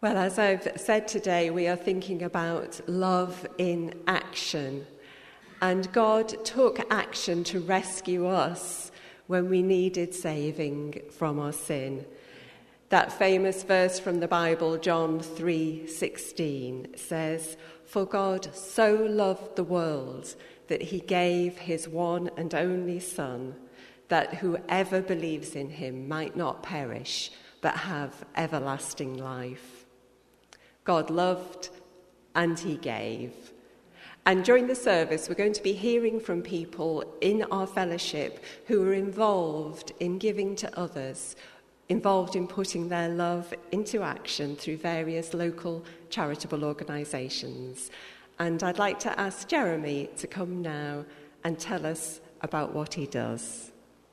Well, as I've said today, we are thinking about love in action. And God took action to rescue us when we needed saving from our sin. That famous verse from the Bible, John 3:16, says, "For God so loved the world that he gave his one and only Son, that whoever believes in him might not perish, but have everlasting life." God loved and he gave. And during the service, we're going to be hearing from people in our fellowship who are involved in giving to others, involved in putting their love into action through various local charitable organisations. And I'd like to ask Jeremy to come now and tell us about what he does.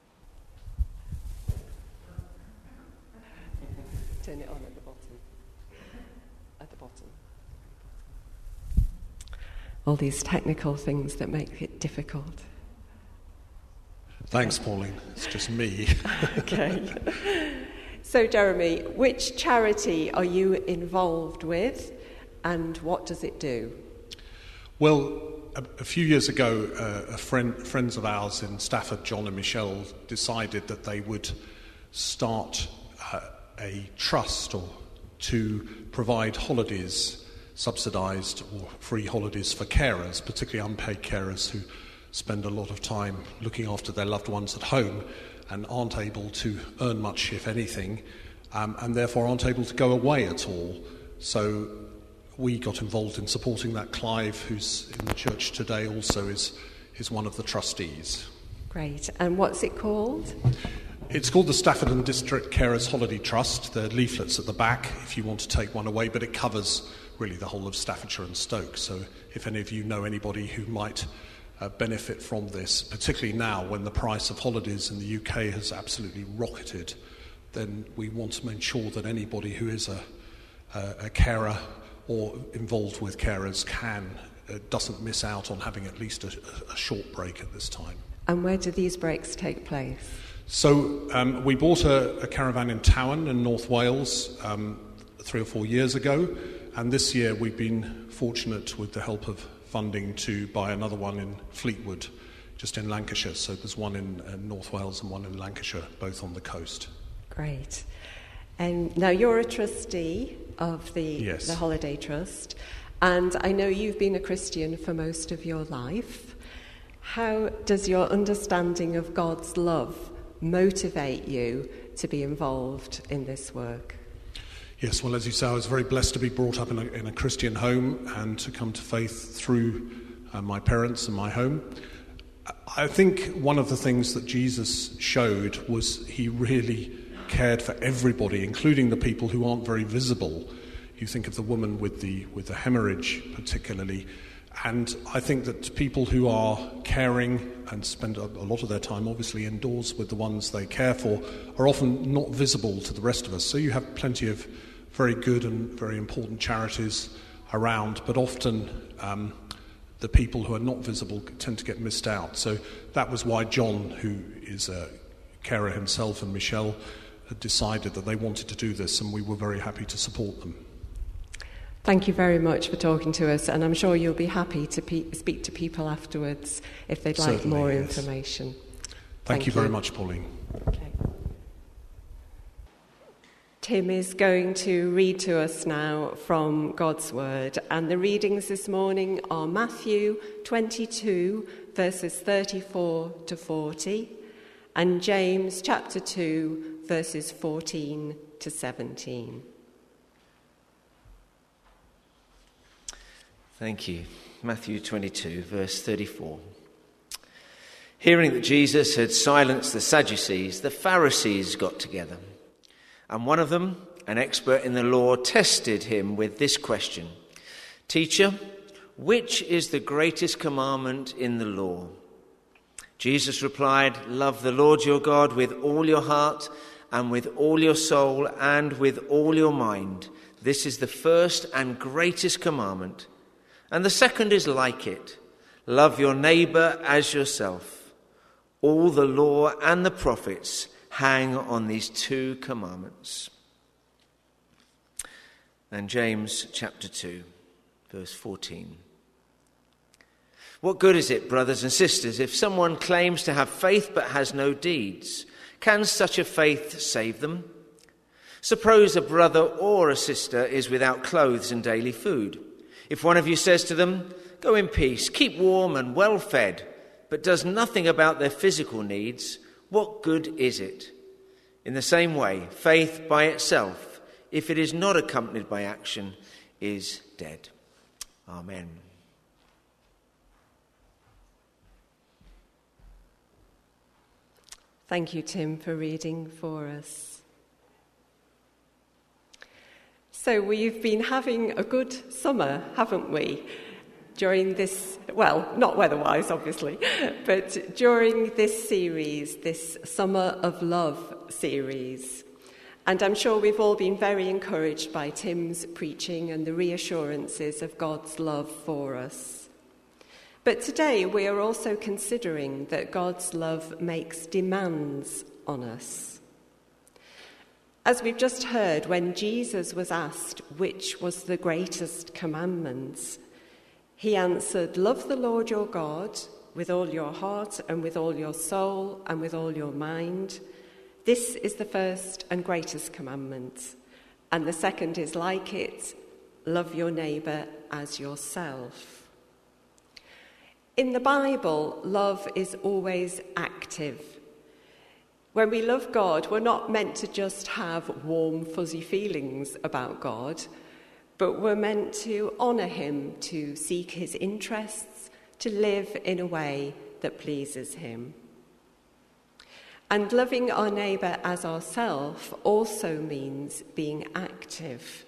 Turn it on at the bottom. At the bottom. All these technical things that make it difficult. Thanks, Pauline. It's just me. Okay. So, Jeremy, which charity are you involved with and what does it do? Well, a few years ago, friends of ours in Stafford, John and Michelle, decided that they would start a trust to provide holidays, subsidised or free holidays for carers, particularly unpaid carers who spend a lot of time looking after their loved ones at home and aren't able to earn much, if anything, and therefore aren't able to go away at all. So we got involved in supporting that. Clive, who's in the church today, also is one of the trustees. Great. And what's it called? It's called the Stafford and District Carers Holiday Trust. There are leaflets at the back if you want to take one away, but it covers really the whole of Staffordshire and Stoke. So if any of you know anybody who might benefit from this, particularly now when the price of holidays in the UK has absolutely rocketed, then we want to make sure that anybody who is a carer or involved with carers doesn't miss out on having at least a short break at this time. And where do these breaks take place? So we bought a caravan in Towan in North Wales 3 or 4 years ago, and this year we've been fortunate with the help of funding to buy another one in Fleetwood, just in Lancashire. So there's one in North Wales and one in Lancashire, both on the coast. Great. And now you're a trustee of the Holiday Trust, and I know you've been a Christian for most of your life. How does your understanding of God's love motivate you to be involved in this work? Yes, well, as you say, I was very blessed to be brought up in a Christian home and to come to faith through my parents and my home. I think one of the things that Jesus showed was he really cared for everybody, including the people who aren't very visible. You think of the woman with the hemorrhage particularly, and I think that people who are caring and spend a lot of their time obviously indoors with the ones they care for are often not visible to the rest of us. So you have plenty of very good and very important charities around, but often the people who are not visible tend to get missed out. So that was why John, who is a carer himself, and Michelle had decided that they wanted to do this, and we were very happy to support them. Thank you very much for talking to us, and I'm sure you'll be happy to speak to people afterwards if they'd like more information. Thank you very much, Pauline. Okay. Tim is going to read to us now from God's Word, and the readings this morning are Matthew 22, verses 34 to 40, and James chapter 2, verses 14 to 17. Thank you. Matthew 22, verse 34. Hearing that Jesus had silenced the Sadducees, the Pharisees got together. And one of them, an expert in the law, tested him with this question: "Teacher, which is the greatest commandment in the law?" Jesus replied, "Love the Lord your God with all your heart and with all your soul and with all your mind. This is the first and greatest commandment. And the second is like it. Love your neighbour as yourself. All the law and the prophets hang on these two commandments." and James chapter 2, verse 14. What good is it, brothers and sisters, if someone claims to have faith but has no deeds? Can such a faith save them? Suppose a brother or a sister is without clothes and daily food. If one of you says to them, "Go in peace, keep warm and well fed," but does nothing about their physical needs, what good is it? In the same way, faith by itself, if it is not accompanied by action, is dead. Amen. Thank you, Tim, for reading for us. So we've been having a good summer, haven't we? During this, well, not weather-wise, obviously, but during this series, this Summer of Love series. And I'm sure we've all been very encouraged by Tim's preaching and the reassurances of God's love for us. But today we are also considering that God's love makes demands on us. As we've just heard, when Jesus was asked which was the greatest commandment, he answered, "Love the Lord your God with all your heart and with all your soul and with all your mind. This is the first and greatest commandment. And the second is like it, love your neighbour as yourself." In the Bible, love is always active. When we love God, we're not meant to just have warm, fuzzy feelings about God, but we're meant to honour him, to seek his interests, to live in a way that pleases him. And loving our neighbour as ourselves also means being active.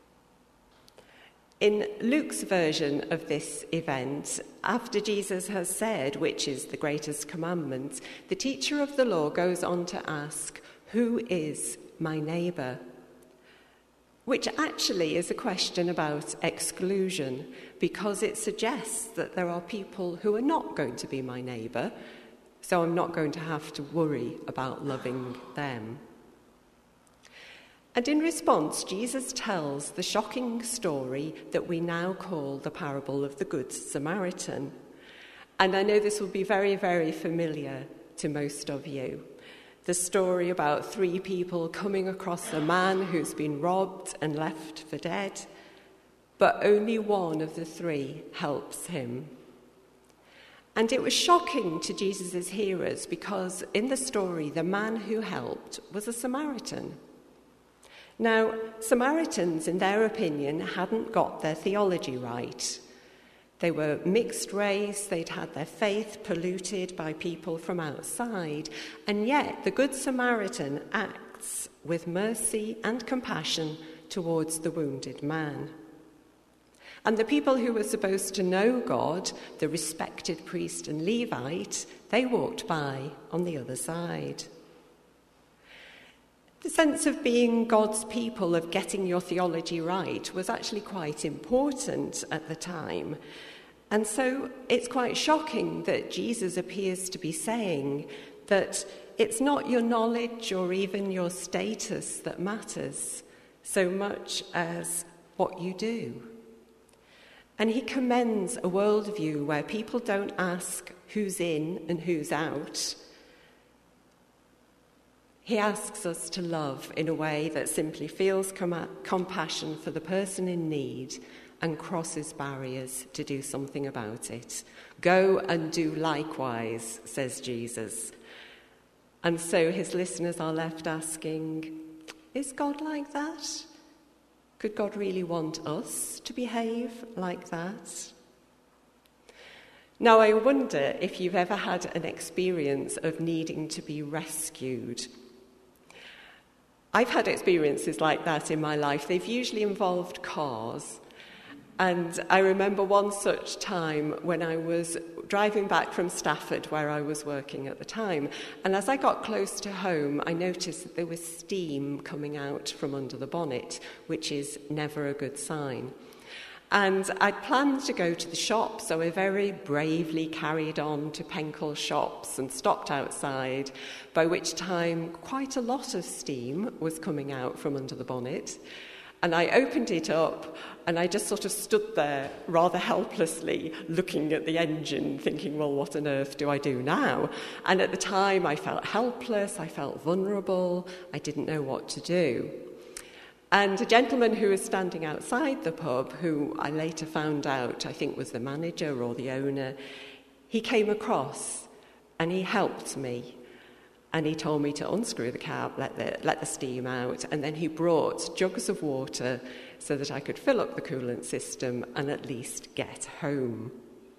In Luke's version of this event, after Jesus has said which is the greatest commandment, the teacher of the law goes on to ask, "Who is my neighbour?" Which actually is a question about exclusion, because it suggests that there are people who are not going to be my neighbour, so I'm not going to have to worry about loving them. And in response, Jesus tells the shocking story that we now call the parable of the Good Samaritan. And I know this will be very, very familiar to most of you. The story about 3 people coming across a man who's been robbed and left for dead, but only one of the 3 helps him. And it was shocking to Jesus' hearers because in the story, the man who helped was a Samaritan. Now, Samaritans, in their opinion, hadn't got their theology right. They were mixed race, they'd had their faith polluted by people from outside, and yet the Good Samaritan acts with mercy and compassion towards the wounded man. And the people who were supposed to know God, the respected priest and Levite, they walked by on the other side. The sense of being God's people, of getting your theology right, was actually quite important at the time. And so it's quite shocking that Jesus appears to be saying that it's not your knowledge or even your status that matters so much as what you do. And he commends a worldview where people don't ask who's in and who's out. He asks us to love in a way that simply feels compassion for the person in need and crosses barriers to do something about it. Go and do likewise, says Jesus. And so his listeners are left asking, is God like that? Could God really want us to behave like that? Now, I wonder if you've ever had an experience of needing to be rescued. I've had experiences like that in my life. They've usually involved cars. And I remember one such time when I was driving back from Stafford, where I was working at the time. And as I got close to home, I noticed that there was steam coming out from under the bonnet, which is never a good sign. And I'd planned to go to the shop, so I very bravely carried on to Penkle Shops and stopped outside, by which time quite a lot of steam was coming out from under the bonnet. And I opened it up, and I just sort of stood there rather helplessly looking at the engine, thinking, well, what on earth do I do now? And at the time, I felt helpless, I felt vulnerable, I didn't know what to do. And a gentleman who was standing outside the pub, who I later found out, I think was the manager or the owner, he came across and he helped me. And he told me to unscrew the cap, let the steam out, and then he brought jugs of water so that I could fill up the coolant system and at least get home.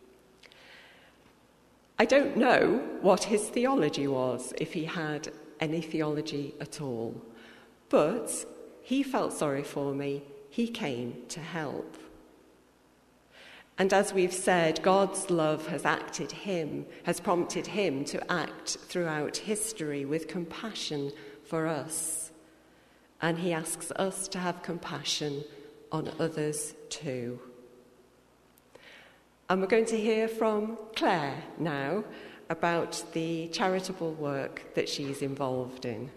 I don't know what his theology was, if he had any theology at all, but he felt sorry for me. He came to help. And as we've said, God's love has prompted him to act throughout history with compassion for us. And he asks us to have compassion on others too. And we're going to hear from Claire now about the charitable work that she's involved in.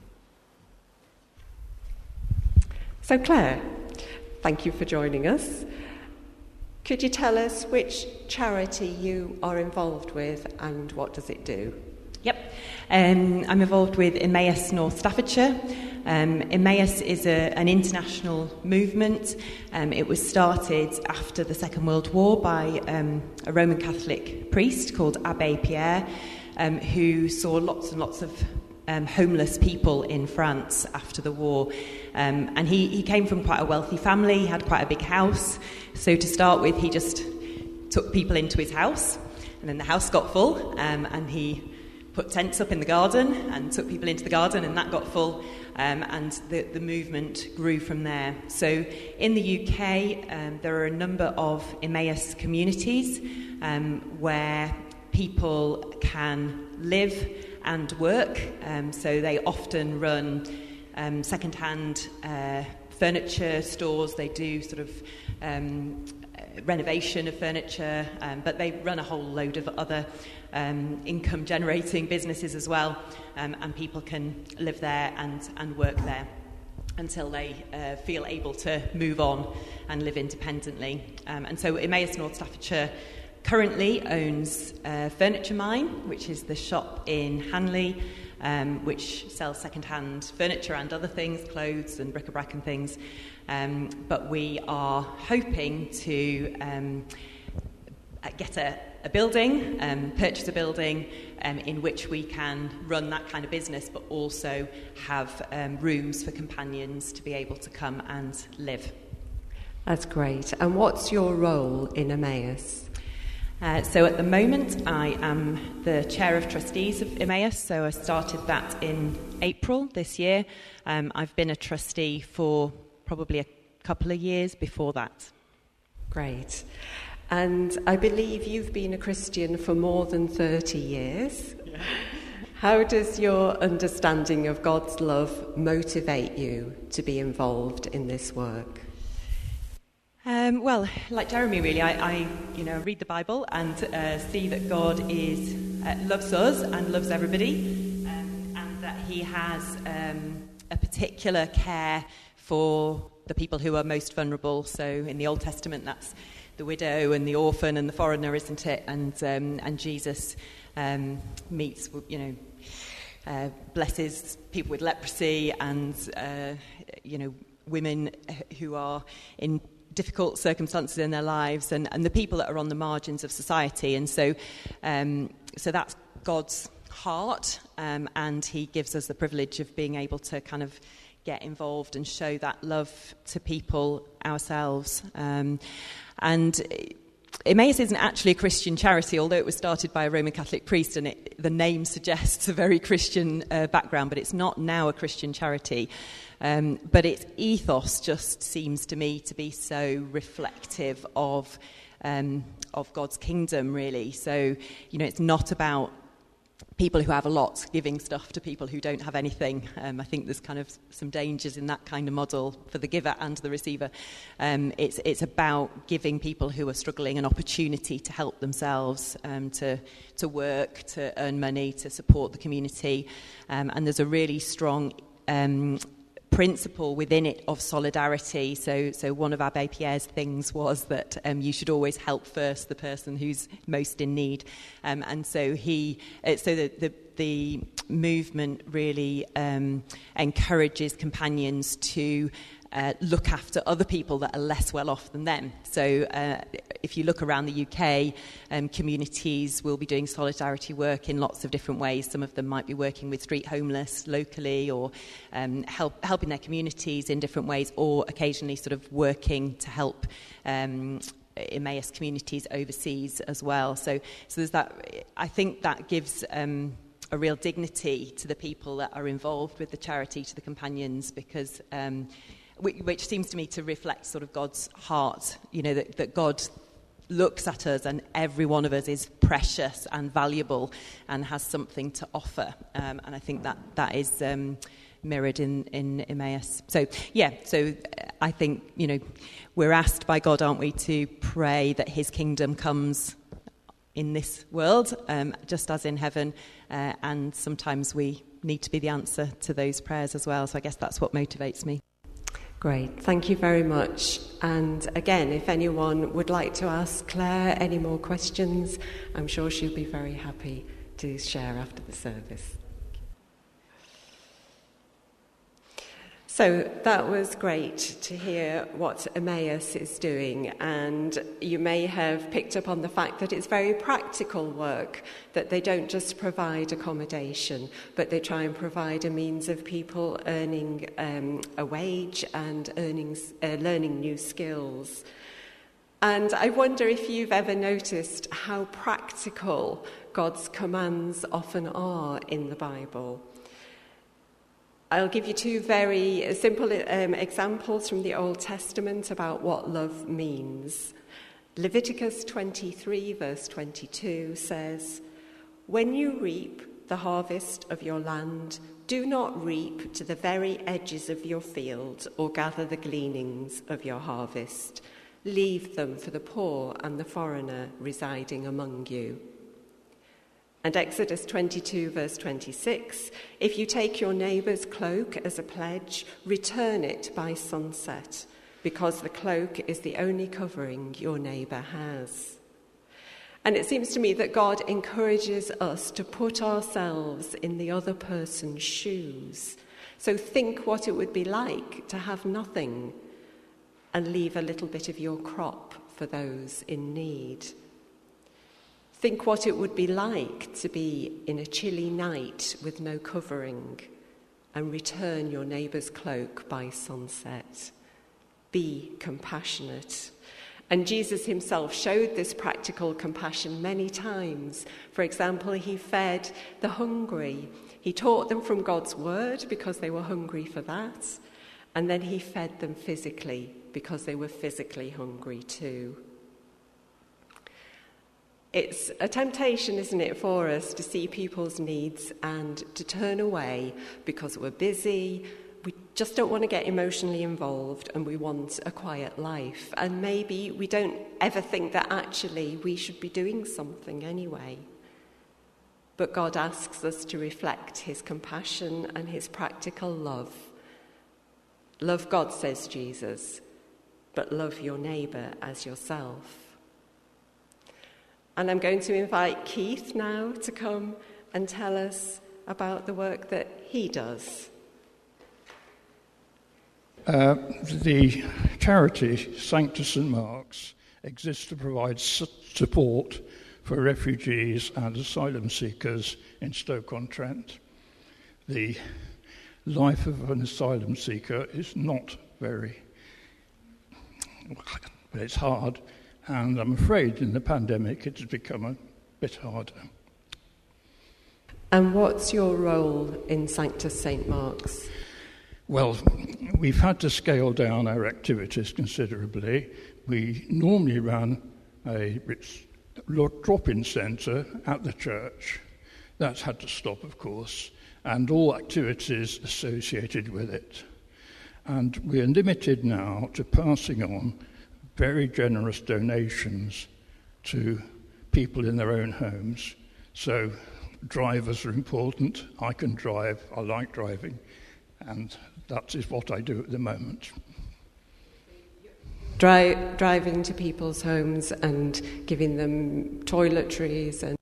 So Claire, thank you for joining us. Could you tell us which charity you are involved with and what does it do? Yep. I'm involved with Emmaus North Staffordshire. Emmaus is an international movement. It was started after the Second World War by a Roman Catholic priest called Abbé Pierre, who saw lots and lots of homeless people in France after the war. And he came from quite a wealthy family. He had quite a big house. So to start with, he just took people into his house. And then the house got full. And he put tents up in the garden and took people into the garden. And that got full. And the movement grew from there. So in the UK, there are a number of Emmaus communities where people can live and work. So they often run second-hand furniture stores. They do sort of renovation of furniture, but they run a whole load of other income-generating businesses as well, and people can live there and work there until they feel able to move on and live independently. And so Emmaus North Staffordshire currently owns Furniture Mine, which is the shop in Hanley, which sells second-hand furniture and other things, clothes and bric-a-brac and things. But we are hoping to get a building, purchase a building in which we can run that kind of business, but also have rooms for companions to be able to come and live. That's great. And what's your role in Emmaus? So at the moment, I am the Chair of Trustees of Emmaus, so I started that in April this year. I've been a trustee for probably a couple of years before that. Great. And I believe you've been a Christian for more than 30 years. Yeah. How does your understanding of God's love motivate you to be involved in this work? Well, like Jeremy, really, I read the Bible and see that God loves us and loves everybody, and that He has a particular care for the people who are most vulnerable. So in the Old Testament, that's the widow and the orphan and the foreigner, isn't it? And Jesus meets, blesses people with leprosy and women who are in difficult circumstances in their lives, and the people that are on the margins of society. And so that's God's heart, and He gives us the privilege of being able to kind of get involved and show that love to people ourselves. And Emmaus isn't actually a Christian charity, although it was started by a Roman Catholic priest, and the name suggests a very Christian background, but it's not now a Christian charity. But its ethos just seems to me to be so reflective of God's kingdom, really. So, it's not about people who have a lot giving stuff to people who don't have anything. I think there's kind of some dangers in that kind of model for the giver and the receiver. It's about giving people who are struggling an opportunity to help themselves, to work, to earn money, to support the community. And there's a really strong principle within it of solidarity. So one of Abbe Pierre's things was that you should always help first the person who's most in need, and so the movement really encourages companions to look after other people that are less well off than them. So if you look around the UK, communities will be doing solidarity work in lots of different ways. Some of them might be working with street homeless locally, or helping their communities in different ways, or occasionally sort of working to help Emmaus communities overseas as well. So there's that. I think that gives a real dignity to the people that are involved with the charity, to the companions, because which seems to me to reflect sort of God's heart, that God looks at us and every one of us is precious and valuable and has something to offer. And I think that is mirrored in Emmaus. So I think, we're asked by God, aren't we, to pray that his kingdom comes in this world, just as in heaven, and sometimes we need to be the answer to those prayers as well. So I guess that's what motivates me. Great, thank you very much. And again, if anyone would like to ask Claire any more questions, I'm sure she'll be very happy to share after the service. So that was great to hear what Emmaus is doing, and you may have picked up on the fact that it's very practical work, that they don't just provide accommodation, but they try and provide a means of people earning a wage and learning new skills. And I wonder if you've ever noticed how practical God's commands often are in the Bible. I'll give you two very simple examples from the Old Testament about what love means. Leviticus 23, verse 22 says, "When you reap the harvest of your land, do not reap to the very edges of your field or gather the gleanings of your harvest. Leave them for the poor and the foreigner residing among you." And Exodus 22, verse 26, "If you take your neighbour's cloak as a pledge, return it by sunset, because the cloak is the only covering your neighbour has." And it seems to me that God encourages us to put ourselves in the other person's shoes. So think what it would be like to have nothing and leave a little bit of your crop for those in need. Think what it would be like to be in a chilly night with no covering and return your neighbour's cloak by sunset. Be compassionate. And Jesus himself showed this practical compassion many times. For example, he fed the hungry. He taught them from God's word because they were hungry for that. And then he fed them physically because they were physically hungry too. It's a temptation, isn't it, for us to see people's needs and to turn away because we're busy, we just don't want to get emotionally involved, and we want a quiet life. And maybe we don't ever think that actually we should be doing something anyway. But God asks us to reflect his compassion and his practical love. Love God, says Jesus, but love your neighbour as yourself. And I'm going to invite Keith now to come and tell us about the work that he does. The charity Sanctus St Mark's exists to provide support for refugees and asylum seekers in Stoke-on-Trent. The life of an asylum seeker is not very, but it's hard. And I'm afraid in the pandemic it has become a bit harder. And what's your role in Sanctus St Mark's? Well, we've had to scale down our activities considerably. We normally run a drop-in centre at the church. That's had to stop, of course, and all activities associated with it. And we're limited now to passing on very generous donations to people in their own homes. So drivers are important. I can drive. I like driving. And that is what I do at the moment. Driving to people's homes and giving them toiletries and...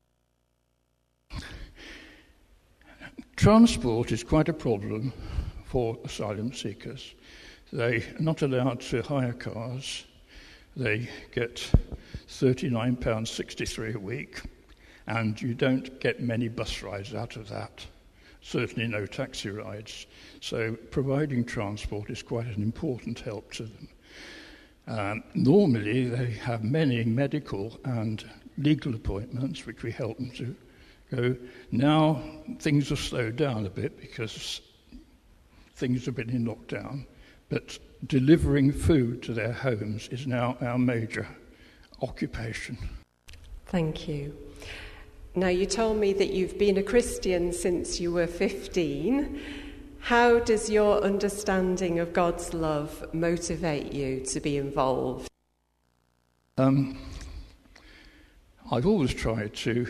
Transport is quite a problem for asylum seekers. They are not allowed to hire cars. They get £39.63 a week, and you don't get many bus rides out of that, certainly no taxi rides. So providing transport is quite an important help to them. Normally they have many medical and legal appointments which we help them to go. Now things have slowed down a bit because things have been in lockdown, but delivering food to their homes is now our major occupation. Thank you. Now, you told me that you've been a Christian since you were 15. How does your understanding of God's love motivate you to be involved? I've always tried to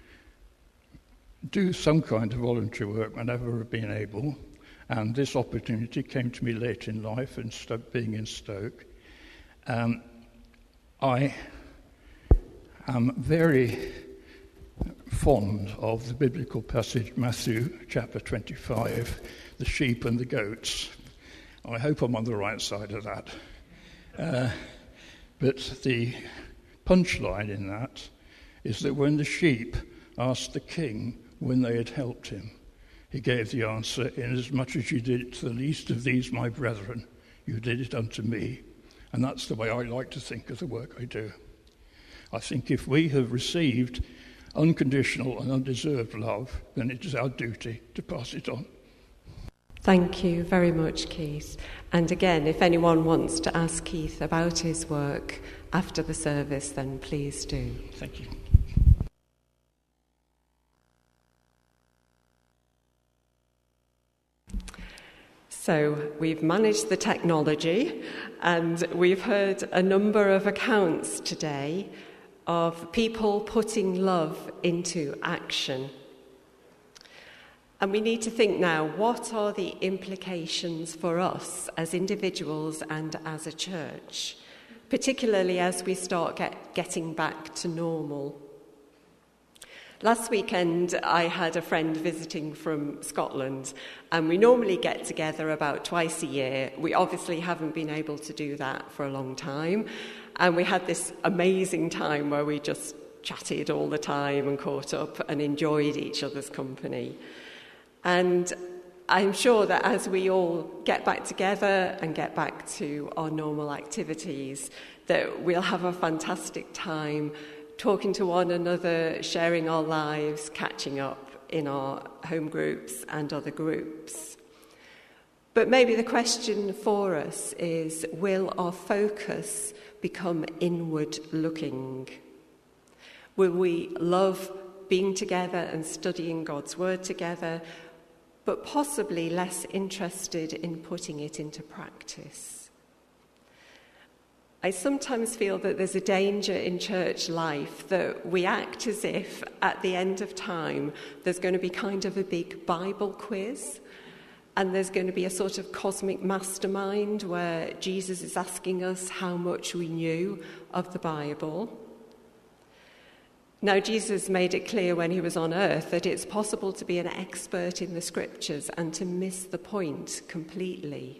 do some kind of voluntary work whenever I've been able, and this opportunity came to me late in life, and being in Stoke. I am very fond of the biblical passage, Matthew chapter 25, the sheep and the goats. I hope I'm on the right side of that. But the punchline in that is that when the sheep asked the king when they had helped him, he gave the answer, "Inasmuch as you did it to the least of these my brethren, you did it unto me." And that's the way I like to think of the work I do. I think if we have received unconditional and undeserved love, then it is our duty to pass it on. Thank you very much, Keith. And again, if anyone wants to ask Keith about his work after the service, then please do. Thank you. So we've managed the technology, and we've heard a number of accounts today of people putting love into action. And we need to think now, what are the implications for us as individuals and as a church, particularly as we start getting back to normal? Last weekend, I had a friend visiting from Scotland, and we normally get together about twice a year. We obviously haven't been able to do that for a long time, and we had this amazing time where we just chatted all the time and caught up and enjoyed each other's company. And I'm sure that as we all get back together and get back to our normal activities, that we'll have a fantastic time talking to one another, sharing our lives, catching up in our home groups and other groups. But maybe the question for us is, will our focus become inward looking? Will we love being together and studying God's word together, but possibly less interested in putting it into practice? I sometimes feel that there's a danger in church life that we act as if at the end of time there's going to be kind of a big Bible quiz, and there's going to be a sort of cosmic mastermind where Jesus is asking us how much we knew of the Bible. Now, Jesus made it clear when he was on earth that it's possible to be an expert in the scriptures and to miss the point completely.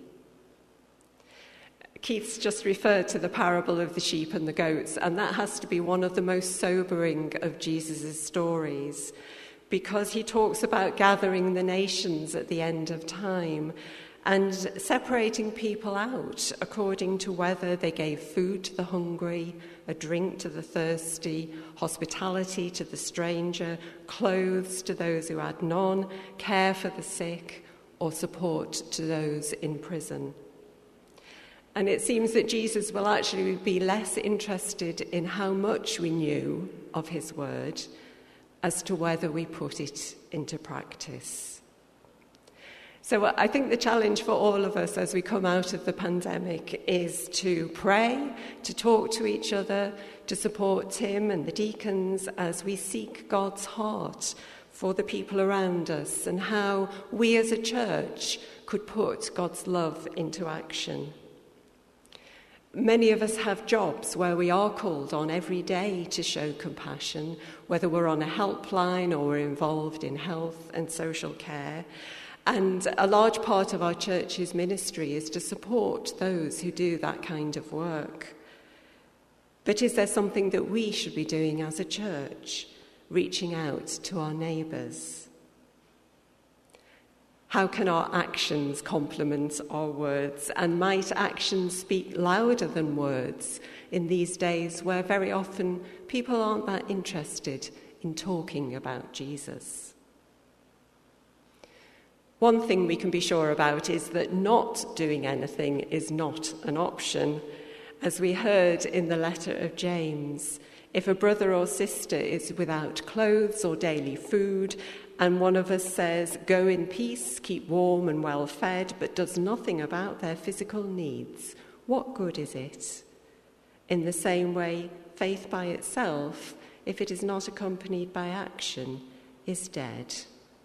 Keith's just referred to the parable of the sheep and the goats, and that has to be one of the most sobering of Jesus' stories, because he talks about gathering the nations at the end of time and separating people out according to whether they gave food to the hungry, a drink to the thirsty, hospitality to the stranger, clothes to those who had none, care for the sick, or support to those in prison. And it seems that Jesus will actually be less interested in how much we knew of his word as to whether we put it into practice. So I think the challenge for all of us as we come out of the pandemic is to pray, to talk to each other, to support Tim and the deacons as we seek God's heart for the people around us, and how we as a church could put God's love into action. Many of us have jobs where we are called on every day to show compassion, whether we're on a helpline or we're involved in health and social care. And a large part of our church's ministry is to support those who do that kind of work. But is there something that we should be doing as a church, reaching out to our neighbours? How can our actions complement our words? And might actions speak louder than words in these days where very often people aren't that interested in talking about Jesus? One thing we can be sure about is that not doing anything is not an option. As we heard in the letter of James, if a brother or sister is without clothes or daily food, and one of us says, "Go in peace, keep warm and well fed," but does nothing about their physical needs, what good is it? In the same way, faith by itself, if it is not accompanied by action, is dead.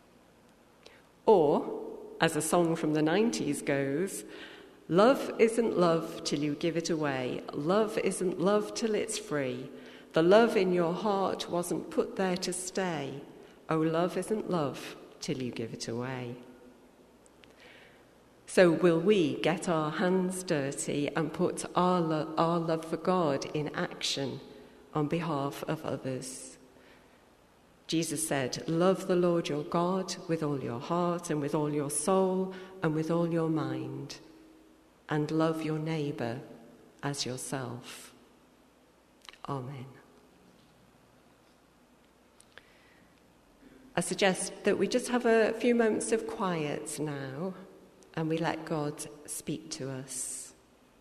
Or, as a song from the 90s goes, love isn't love till you give it away. Love isn't love till it's free. The love in your heart wasn't put there to stay. Oh, love isn't love till you give it away. So will we get our hands dirty and put our love for God in action on behalf of others? Jesus said, "Love the Lord your God with all your heart and with all your soul and with all your mind, and love your neighbour as yourself." Amen. I suggest that we just have a few moments of quiet now and we let God speak to us.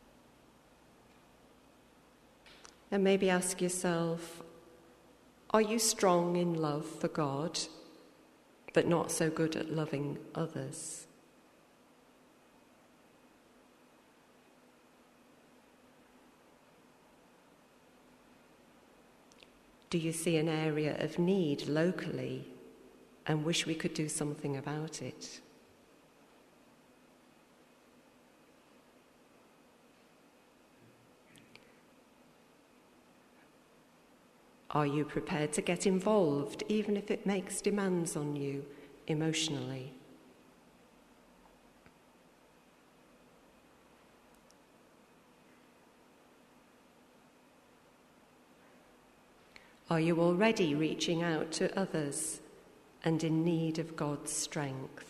And maybe ask yourself, are you strong in love for God, but not so good at loving others? Do you see an area of need locally and wish we could do something about it? Are you prepared to get involved, even if it makes demands on you emotionally? Are you already reaching out to others and in need of God's strength?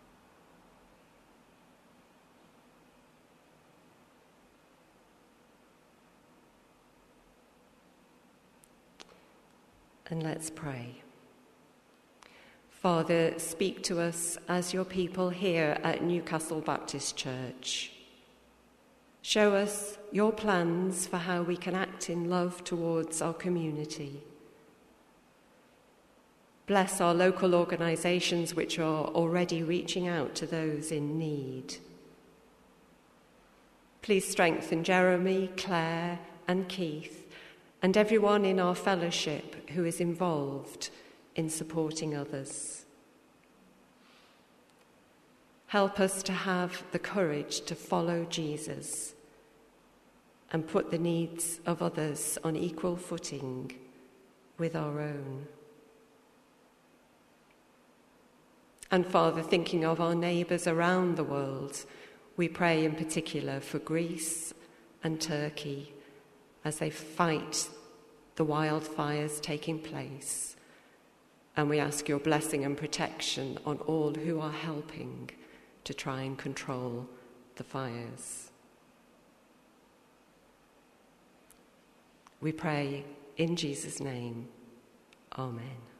And let's pray. Father, speak to us as your people here at Newcastle Baptist Church. Show us your plans for how we can act in love towards our community. Bless our local organisations which are already reaching out to those in need. Please strengthen Jeremy, Claire and Keith and everyone in our fellowship who is involved in supporting others. Help us to have the courage to follow Jesus and put the needs of others on equal footing with our own. And Father, thinking of our neighbours around the world, we pray in particular for Greece and Turkey as they fight the wildfires taking place. And we ask your blessing and protection on all who are helping to try and control the fires. We pray in Jesus' name. Amen.